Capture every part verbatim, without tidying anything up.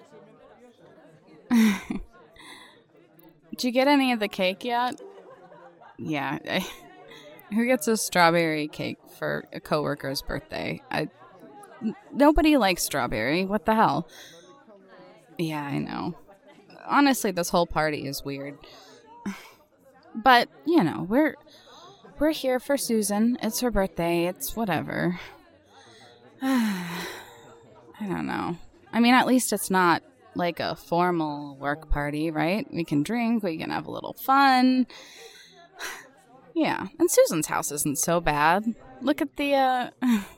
Did you get any of the cake yet? Yeah. I, who gets a strawberry cake for a coworker's birthday? I, n- nobody likes strawberry. What the hell? Yeah, I know. Honestly, this whole party is weird. But, you know, we're we're here for Susan. It's her birthday. It's whatever. I don't know. I mean, at least it's not like a formal work party, right? We can drink, we can have a little fun. Yeah, and Susan's house isn't so bad. Look at the, uh...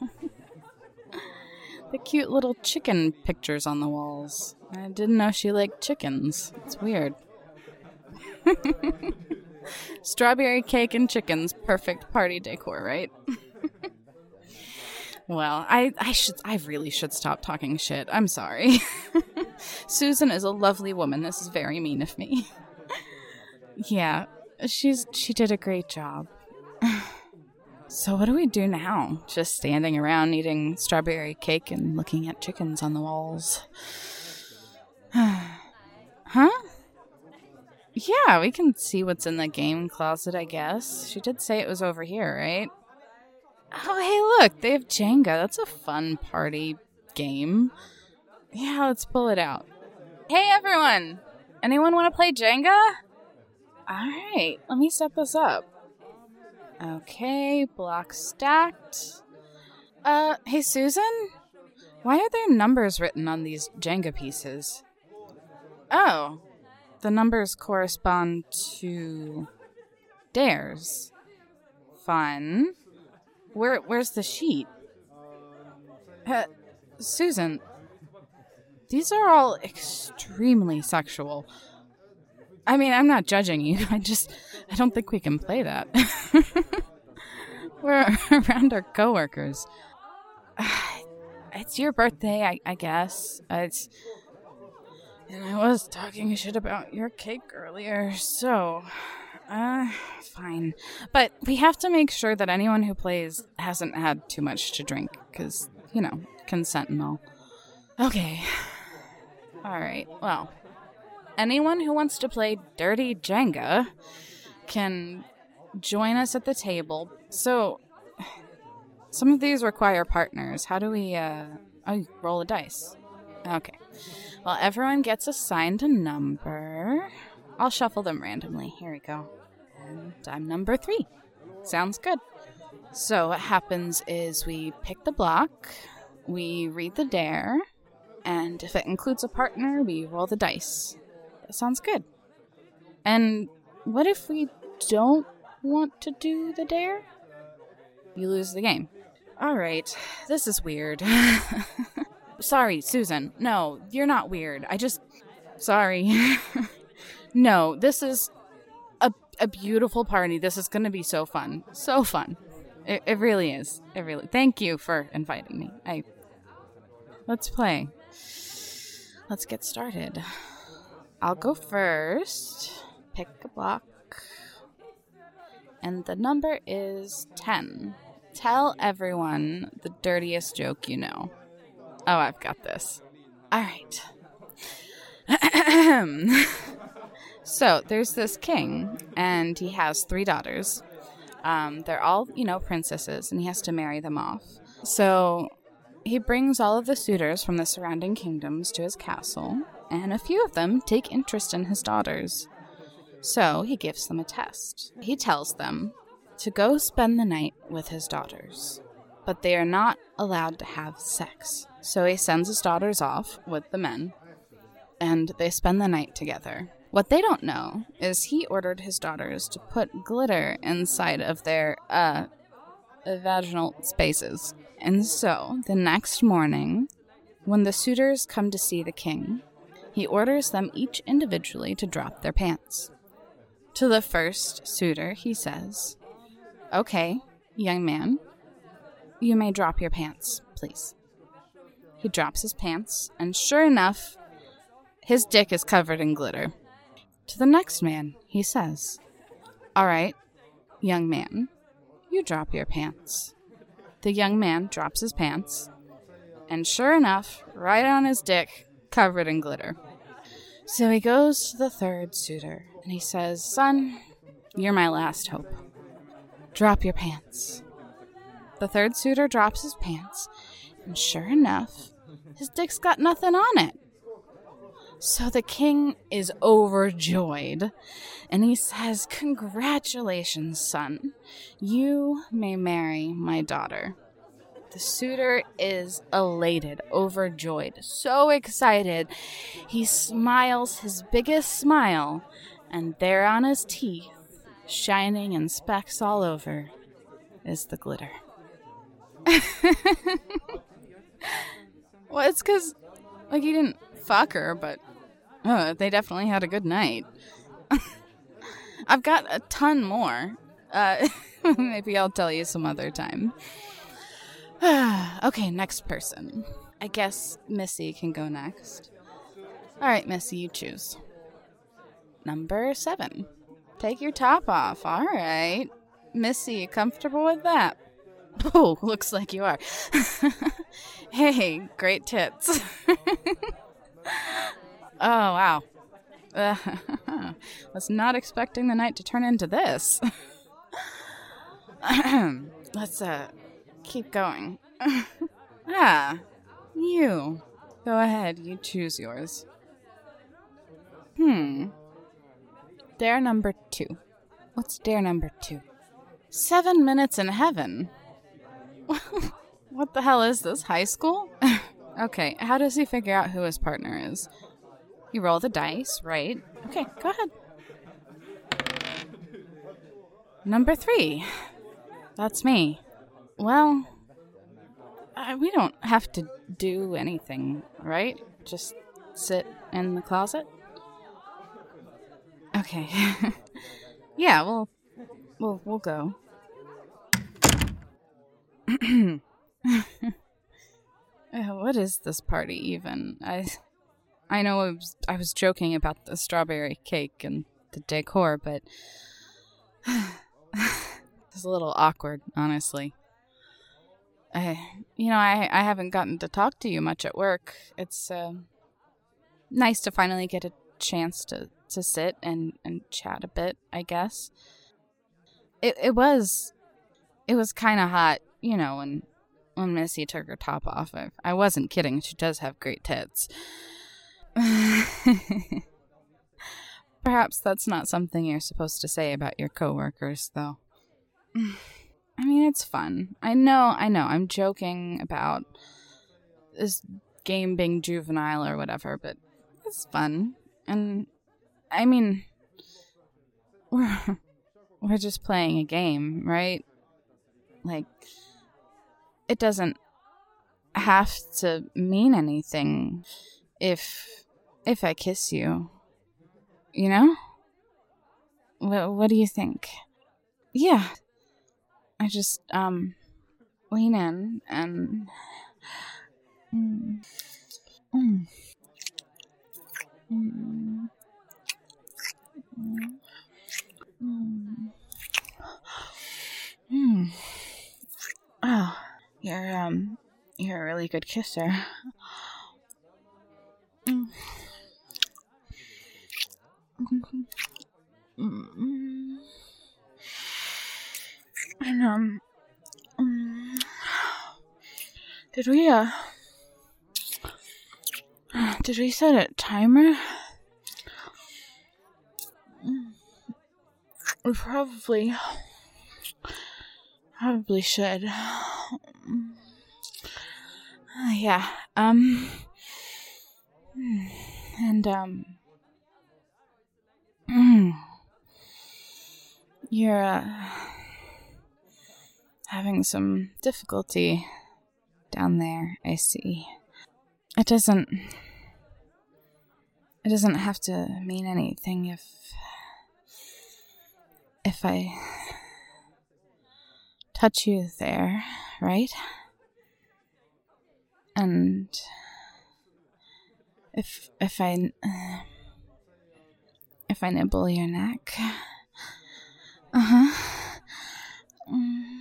the cute little chicken pictures on the walls. I didn't know she liked chickens. It's weird. Strawberry cake and chickens. Perfect party decor, right? Well, I, I should I really should stop talking shit. I'm sorry. Susan is a lovely woman. This is very mean of me. Yeah, she's she did a great job. So what do we do now? Just standing around eating strawberry cake and looking at chickens on the walls. Huh? Yeah, we can see what's in the game closet, I guess. She did say it was over here, right? Oh, hey, look, they have Jenga. That's a fun party game. Yeah, let's pull it out. Hey, everyone. Anyone want to play Jenga? All right, let me set this up. Okay, block stacked. Uh, hey, Susan? Why are there numbers written on these Jenga pieces? Oh, the numbers correspond to dares. Fun. Where, where's the sheet? Uh, Susan, these are all extremely sexual. I mean, I'm not judging you. I just, I don't think we can play that. We're around our coworkers. It's your birthday, I, I guess. It's, and I was talking shit about your cake earlier, so... Uh, fine. But we have to make sure that anyone who plays hasn't had too much to drink, because, you know, consent and all. Okay. Alright, well. Anyone who wants to play Dirty Jenga can join us at the table. So, some of these require partners. How do we, uh, oh, roll a dice. Okay. Well, everyone gets assigned a number. I'll shuffle them randomly. Here we go. And I'm number three. Sounds good. So what happens is we pick the block, we read the dare, and if it includes a partner, we roll the dice. That sounds good. And what if we don't want to do the dare? You lose the game. All right, this is weird. Sorry, Susan. No, you're not weird. I just... Sorry. No, this is a a beautiful party. This is going to be so fun. So fun. It, it really is. It really. Thank you for inviting me. I. Let's play. Let's get started. I'll go first. Pick a block. And the number is ten. Tell everyone the dirtiest joke you know. Oh, I've got this. All right. So, there's this king, and he has three daughters. Um, they're all, you know, princesses, and he has to marry them off. So, he brings all of the suitors from the surrounding kingdoms to his castle, and a few of them take interest in his daughters. So, he gives them a test. He tells them to go spend the night with his daughters, but they are not allowed to have sex. So, he sends his daughters off with the men, and they spend the night together. What they don't know is he ordered his daughters to put glitter inside of their, uh, vaginal spaces. And so, the next morning, when the suitors come to see the king, he orders them each individually to drop their pants. To the first suitor, he says, "Okay, young man, you may drop your pants, please." He drops his pants, and sure enough, his dick is covered in glitter. To the next man, he says, "All right, young man, you drop your pants." The young man drops his pants, and sure enough, right on his dick, covered in glitter. So he goes to the third suitor, and he says, "Son, you're my last hope. Drop your pants." The third suitor drops his pants, and sure enough, his dick's got nothing on it. So the king is overjoyed, and he says, "Congratulations, son. You may marry my daughter." The suitor is elated, overjoyed, so excited. He smiles his biggest smile, and there on his teeth, shining in specks all over, is the glitter. Well, it's because, like, he didn't fuck her, but oh, they definitely had a good night. I've got a ton more. Uh, maybe I'll tell you some other time. Okay, next person. I guess Missy can go next. All right, Missy, you choose. Number seven. Take your top off. All right. Missy, you comfortable with that? Oh, looks like you are. Hey, great tits. Oh, wow. Uh, was not expecting the night to turn into this. Let's uh keep going. Ah, you. Go ahead, you choose yours. Hmm. Dare number two. What's dare number two? Seven minutes in heaven. What the hell is this, high school? Okay, how does he figure out who his partner is? You roll the dice, right? Okay, go ahead. Number three. That's me. Well, uh, we don't have to do anything, right? Just sit in the closet? Okay. Yeah, we'll, we'll, we'll go. What is this party even? I I know I was, I was joking about the strawberry cake and the decor, but it's a little awkward, honestly. I, you know, I, I haven't gotten to talk to you much at work. It's uh, nice to finally get a chance to, to sit and, and chat a bit, I guess. It it was it was kind of hot, you know, when when Missy took her top off. I, I wasn't kidding. She does have great tits. Perhaps that's not something you're supposed to say about your coworkers, though. I mean, it's fun. I know, I know. I'm joking about this game being juvenile or whatever, but it's fun. And, I mean, we're, we're just playing a game, right? Like, it doesn't have to mean anything if, if I kiss you. You know? What, what do you think? Yeah. I just, um, lean in and... Mm, mm, mm, mm, mm, mm. Oh, you're, um, you're a really good kisser. Mm. Mm-hmm. And, um, um, did we, uh, did we set a timer? We probably, probably should. Uh, yeah, um, and, um, you're, uh, having some difficulty down there, I see. It doesn't... It doesn't have to mean anything if... If I... touch you there, right? And... If... If I... If I nibble your neck... Uh-huh. Mm.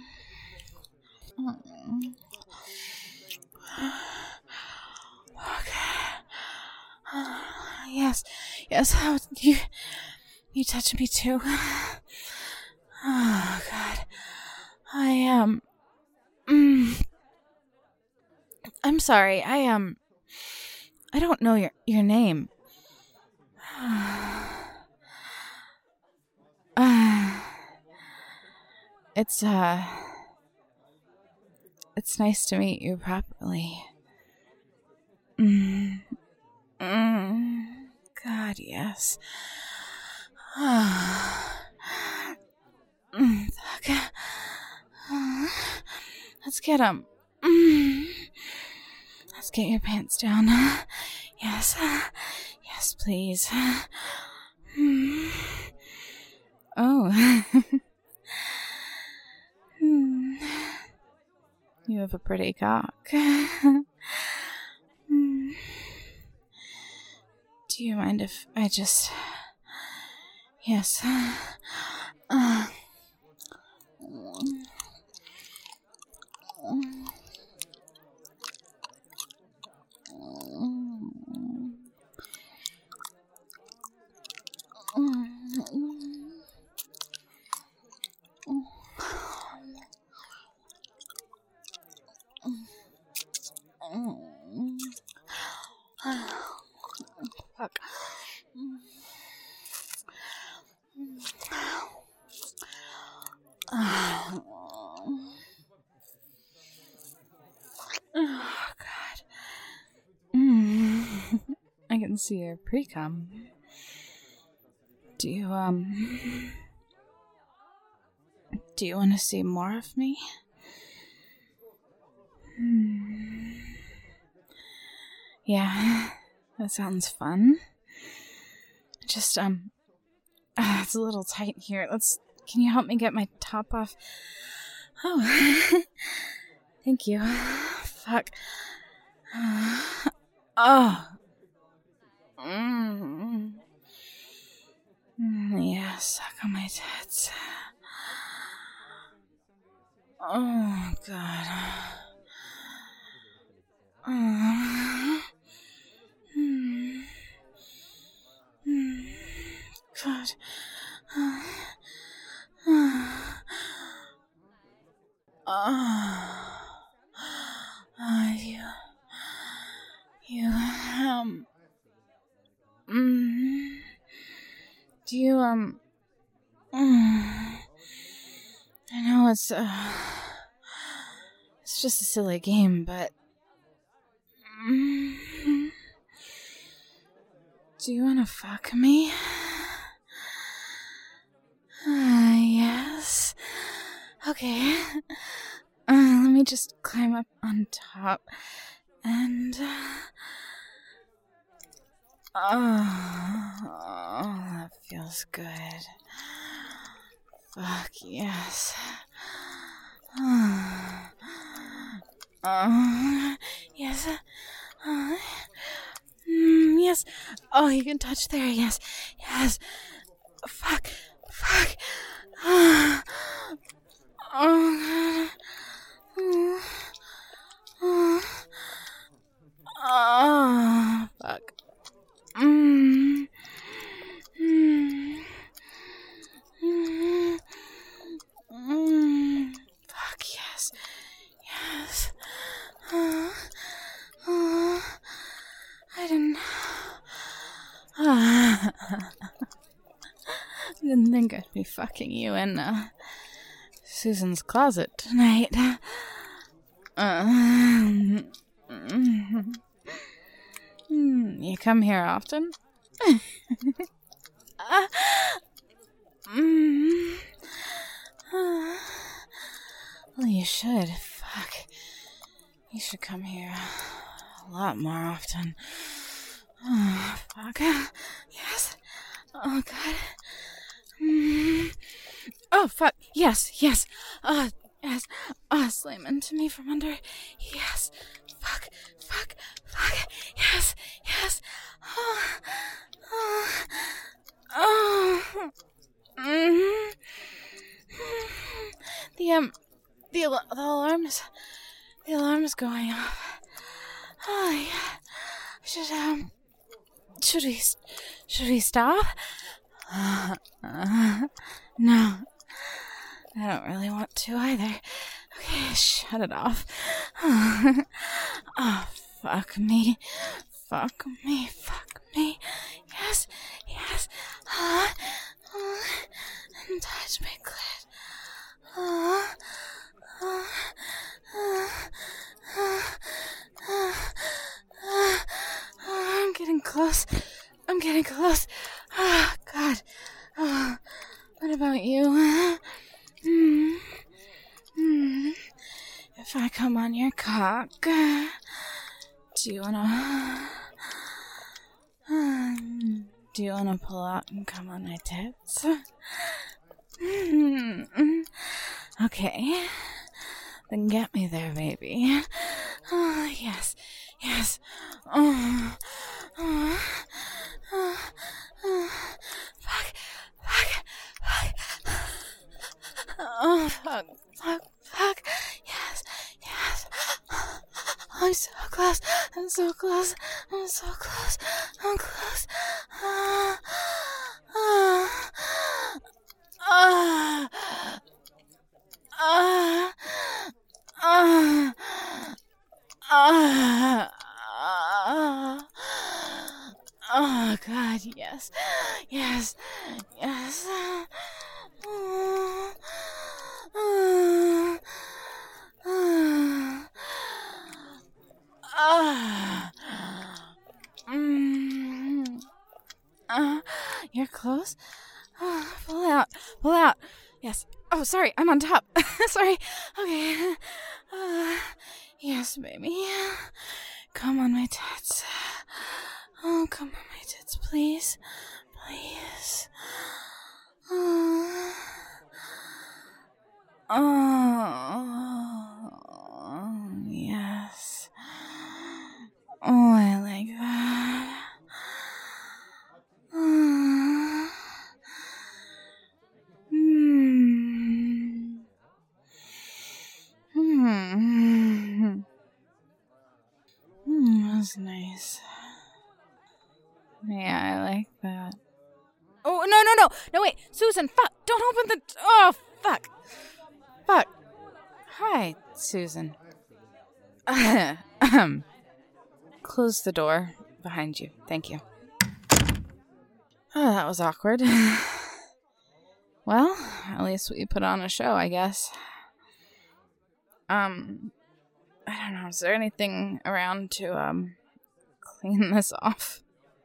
Okay. yes, yes. Oh, you, you touch me too. Oh God, I am. Um, mm, I'm sorry. I am. Um, I don't know your your name. uh, it's uh. It's nice to meet you properly. Mm. Mm. God, yes. Mm, okay. Let's get him. Mm. Let's get your pants down. Yes. Yes, please. Mm. Oh. Mm. You have a pretty cock. Mm. Do you mind if I just... Yes. Uh. Fuck. Oh, God. Mm. I can see your pre-cum. Do you, um... Do you want to see more of me? Hmm. Yeah, that sounds fun. Just, um... Uh, it's a little tight here. Let's... Can you help me get my top off? Oh. Thank you. Fuck. Uh, oh. Mm. Mm, yeah, suck on my tits. Oh, God. Oh. Mm. Mm. God. Oh. Oh. Oh, you. You, um. Mm. Do you, um. Mm. I know it's, uh. It's just a silly game, but. Mm. Do you want to fuck me? Uh, yes. Okay. Uh, let me just climb up on top. And. Uh, oh, that feels good. Fuck, yes. Oh, uh, yes. Uh, mm, yes. Oh, you can touch there, yes. Yes. Fuck. Fuck. Oh, God. Oh, oh, oh, fuck. Mm. Mm. Mm. Mm. Fuck, yes. Yes. Uh, uh, I didn't... Uh, I didn't think I'd be fucking you in uh, Susan's closet tonight. Uh, mm, you come here often? uh, mm, uh, well, you should. Fuck. You should come here a lot more often. Oh, fuck. Yes. Oh, God. Mm. Oh, fuck. Yes, yes. Uh, yes. Uh, slam into me from under. Yes. Fuck. Fuck. Fuck. Yes. Yes. Oh. Oh. Oh. Mm. The, um, the, al- the alarm is, the alarm is going off. Oh, yeah. I should, um, should we, should we stop? Uh, uh, no. I don't really want to either. Okay, shut it off. Oh, fuck me. Fuck me. Fuck me. Yes, yes. Uh, uh, and touch my clit. Uh, uh, uh, uh, uh, uh, I'm getting close. I'm getting close. Oh, God. Oh, what about you? Hmm. Hmm. If I come on your cock, do you wanna... Um, do you wanna pull out and come on my tits? Mm-hmm. Okay. Then get me there, baby. Oh, yes. Yes. Oh. Oh. Oh. Oh. Fuck. Fuck. Fuck. Oh, fuck. Fuck. Fuck. Yes. Yes. I'm so close. I'm so close. I'm so close. I'm close. Ah. Ah. Ah. Ah. Ah. Ah. Oh, God, yes. Yes. Yes. Ah. Ah. Ah. Ah. Mm. Uh, you're close. Oh, pull out. Pull out. Yes. Oh, sorry. I'm on top. Sorry. Okay. Uh, yes, baby. Come on my tits. Oh, come on my tits, please. Please. Oh. Oh. Yes. Oh, I like that. Oh. Hmm. Hmm. Hmm. That's nice. Yeah, I like that. Oh, no, no, no. No, wait. Susan, fuck. Don't open the... Oh, fuck. Fuck. Hi, Susan. Ahem. Close the door behind you. Thank you. Oh, that was awkward. Well, at least we put on a show, I guess. Um, I don't know. Is there anything around to, um, clean this off?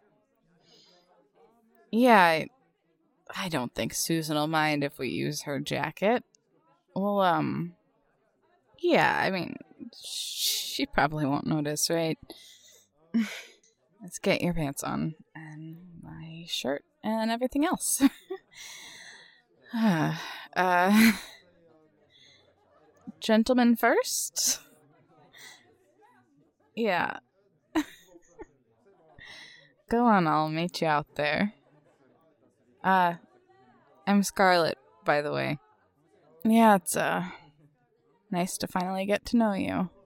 Yeah, I, I don't think Susan will mind if we use her jacket. Well, um, yeah, I mean, she probably won't notice, right? Let's get your pants on, and my shirt, and everything else. uh, uh, gentlemen first? Yeah. Go on, I'll meet you out there. Uh, I'm Scarlett, by the way. Yeah, it's, uh, nice to finally get to know you.